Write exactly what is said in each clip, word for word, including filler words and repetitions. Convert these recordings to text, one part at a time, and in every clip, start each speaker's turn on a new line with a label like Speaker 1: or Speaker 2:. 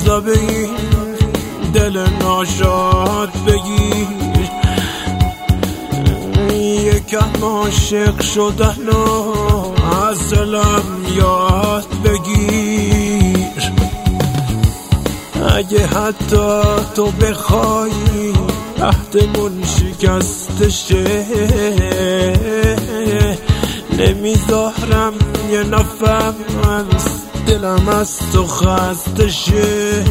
Speaker 1: از لب این دل ناشاد بگیر، یکم عاشق شدن و از دلم یاد بگیر. اگه حتی تو بخوای عهدمون شکسته شه، نمیذارم یه نفر از دلم از تو خسته شه.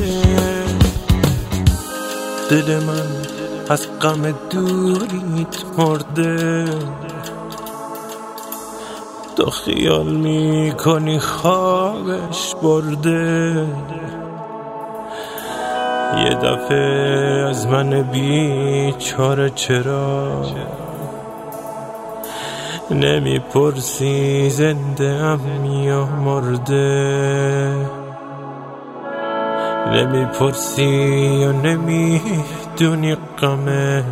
Speaker 1: دل من از غم دوریت مرده، تو خیال میکنی خوابش برده. یه دفعه از من بیچاره چرا نمیپرسی زنده ام یا مرده، نمیپرسی یا نمیدونی غمت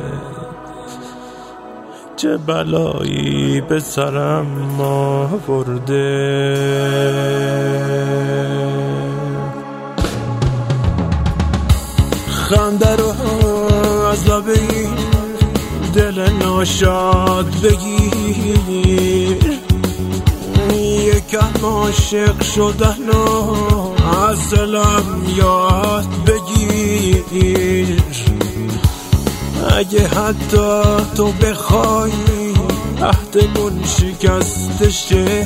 Speaker 1: چه بلایی به سرم آورده. خنده رو از لب این دل ناشاد بگیر، یکم عاشق شدن و از دلم یاد بگیر. اگه حتی تو بخوای عهدمون شکسته شه،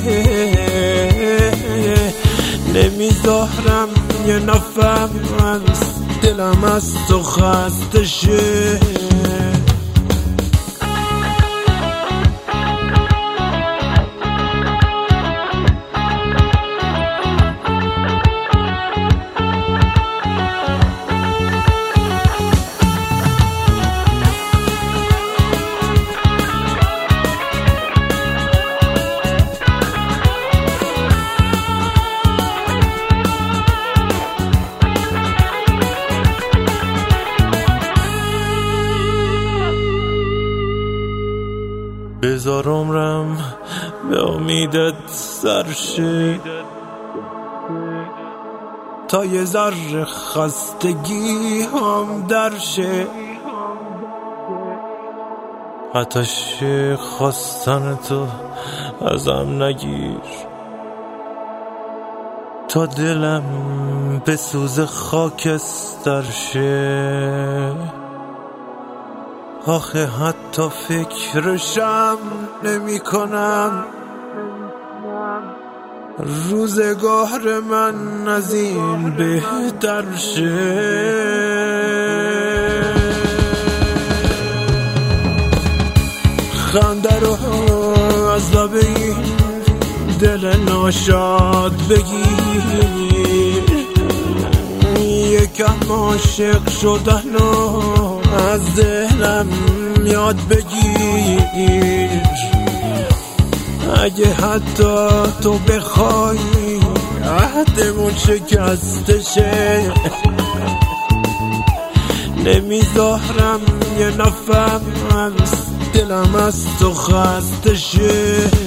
Speaker 1: نمیذارم یه نفر از دلم از تو خسته شه. بذار عمرم به امیدت سر شه، تا یه ذره خستگی هم در شه. آتش خواستن تو ازم نگیر، تا دلم به سوز خاکستر شه. آخه حتی فکرشم نمی کنم روزگار من از این بهتر شه. خنده رو از لب این دل ناشاد بگیر، یکم عاشق شدن و از دلم یاد بگیر. اگه حتی تو بخوای عهدمون شکسته شه، نمیذارم یه نفر از دلم از تو خسته شه.